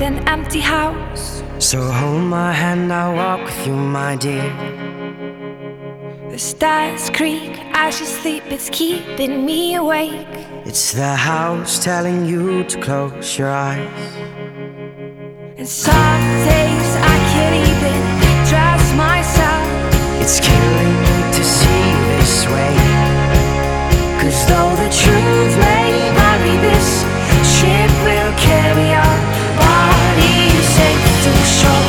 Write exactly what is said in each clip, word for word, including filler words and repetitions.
an empty house. So hold my hand, I'll walk with you, my dear. The stars creak as you sleep, it's keeping me awake. It's the house telling you to close your eyes. And some days I can't even trust myself. It's killing me to see this way. Cause though the truth may vary, this ship will carry our bodies safe to shore.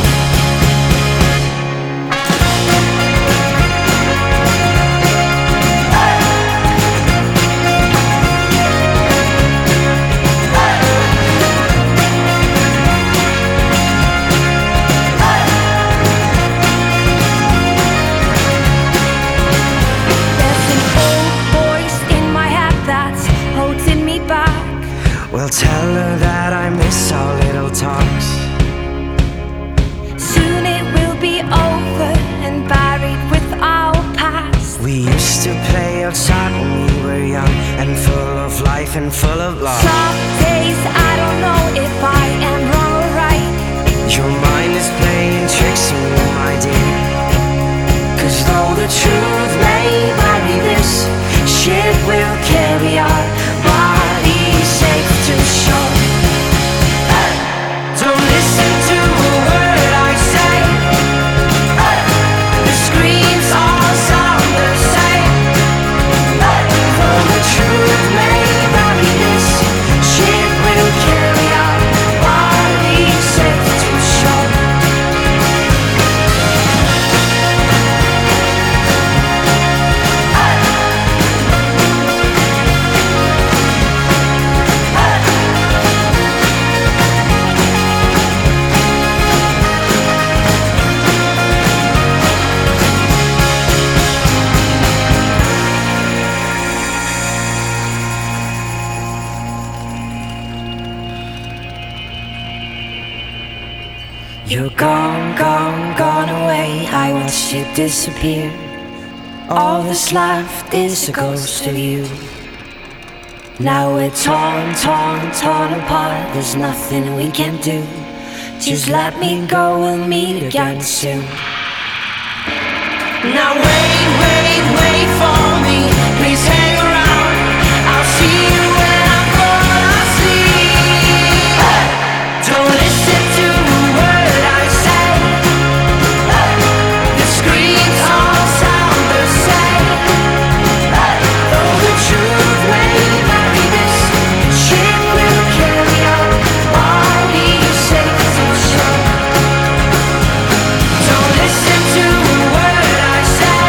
Well, tell her that I miss our little talks. Soon it will be over and buried with our past. We used to play outside when we were young and full of life and full of love. Some days I don't know if I am wrong or right. Your mind is playing tricks on you, my dear. Cause though the truth may vary, this ship will carry our bodies safe to shore. Don't listen to a word I say. The screams all sound the same. Though the truth may vary, this ship will carry our bodies safe to shore. You're gone, gone, gone away. I watched you disappear. All that's left is a ghost of you. Now we're torn, torn, torn apart. There's nothing we can do. Just let me go, we'll meet again soon. Now wait, wait, wait for me. Please hang around. I'll see you when I'm gone asleep. Don't listen to a word I say. The screams all sound the same. Though the truth may vary, this ship will carry our bodies safe to shore. Don't listen to a word I say.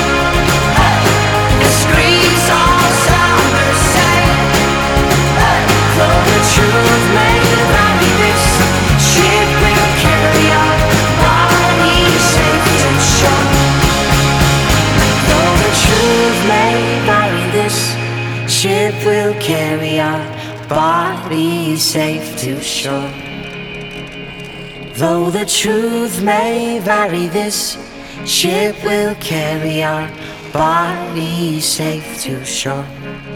The screams all sound the same. Though the truth may vary, this ship will carry our bodies safe to shore. Though the truth may vary, this ship will carry our bodies safe to shore. Though the truth may vary, this ship will carry our bodies safe to shore.